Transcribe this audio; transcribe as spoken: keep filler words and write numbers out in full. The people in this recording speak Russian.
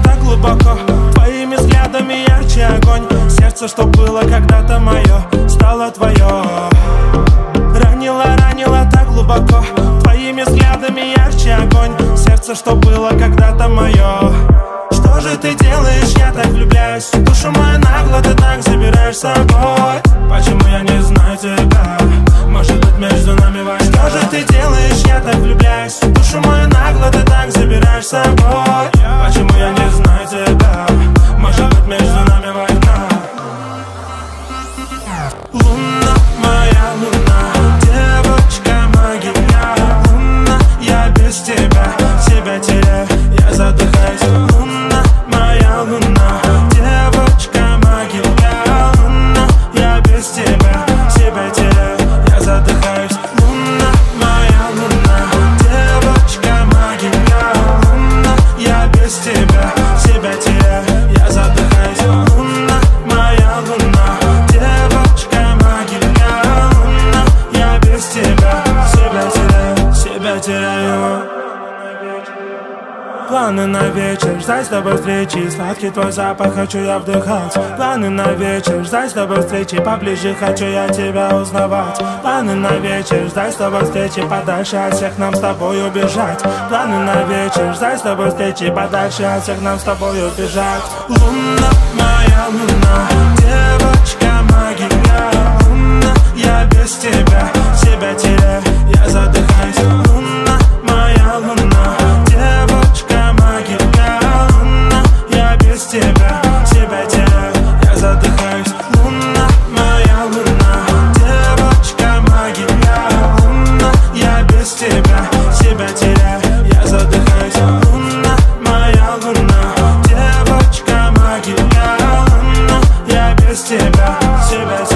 так глубоко, твоими взглядами ярче огонь. Сердце, что было когда-то мое, стало твое. Ранило, ранило так глубоко, твоими взглядами ярче огонь. Сердце, что было когда-то мое. Что же ты делаешь, я так влюбляюсь. Душу мою нагло ты так забираешь с собой. Почему я не знаю тебя? Может быть, между нами война. Что же ты делаешь, я так влюбляюсь. Душу мою нагло ты так забираешь с собой. Почему я не знаю тебя? Может быть, между нами война. Луна, моя луна, девочка моя. Луна, я без тебя, себя теряю, я задыхаюсь. Луна, моя луна, девочка моя. Луна, я без тебя, себя теряю, я задыхаюсь. Луна, моя луна, девочка моя. Луна, я без тебя, себя теряю, я задыхаюсь. Луна, моя луна, девочка моя. Луна, я без тебя, себя теряю, себя теряю. Планы на вечер, ждать с тобой встречи. Сладкий твой запах хочу я вдыхать. Планы на вечер, ждать с тобой встречи. Поближе хочу я тебя узнавать. Планы на вечер, ждать с тобой встречи. Подальше от всех нам с тобой убежать. Планы на вечер, ждать с тобой встречи. Подальше от всех нам с тобой убежать. Луна, моя луна, девочка моя. Луна, я без тебя, себя теряю, я задыхаюсь. Луна, моя луна, девочка моя. Луна, я без тебя, себя теряю, я задыхаюсь. Луна, моя луна, девочка моя. Луна, я без тебя, себя теряю, я задыхаюсь. Луна, моя луна, девочка моя. Луна, я без тебя, себя теряю.